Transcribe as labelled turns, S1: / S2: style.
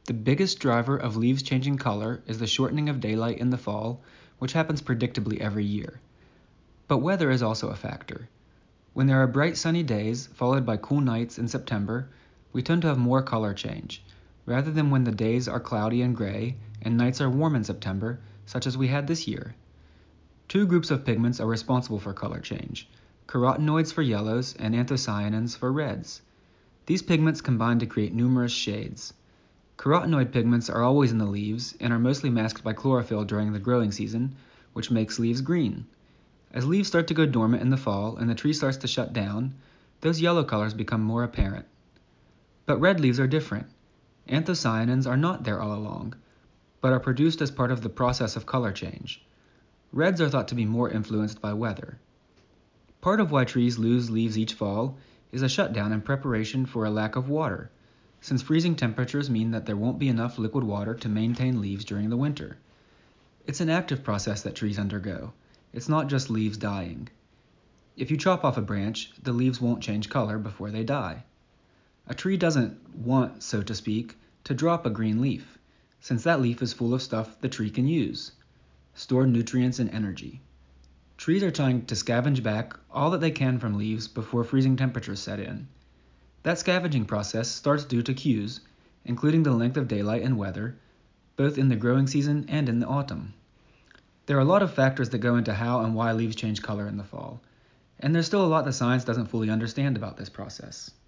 S1: The biggest driver of leaves changing color is the shortening of daylight in the fall, which happens predictably every year. But weather is also a factor. When there are bright sunny days, followed by cool nights in September, we tend to have more color change, rather than when the days are cloudy and gray and nights are warm in September, such as we had this year. Two groups of pigments are responsible for color change: carotenoids for yellows and anthocyanins for reds. These pigments combine to create numerous shades. Carotenoid pigments are always in the leaves and are mostly masked by chlorophyll during the growing season, which makes leaves green. As leaves start to go dormant in the fall and the tree starts to shut down, those yellow colors become more apparent. But red leaves are different. Anthocyanins are not there all along, but are produced as part of the process of color change. Reds are thought to be more influenced by weather. Part of why trees lose leaves each fall is a shutdown in preparation for a lack of water, since freezing temperatures mean that there won't be enough liquid water to maintain leaves during the winter. It's an active process that trees undergo. It's not just leaves dying. If you chop off a branch, the leaves won't change color before they die. A tree doesn't want, so to speak, to drop a green leaf, since that leaf is full of stuff the tree can use: stored nutrients and energy. Trees are trying to scavenge back all that they can from leaves before freezing temperatures set in. That scavenging process starts due to cues, including the length of daylight and weather, both in the growing season and in the autumn. There are a lot of factors that go into how and why leaves change color in the fall, and there's still a lot that science doesn't fully understand about this process.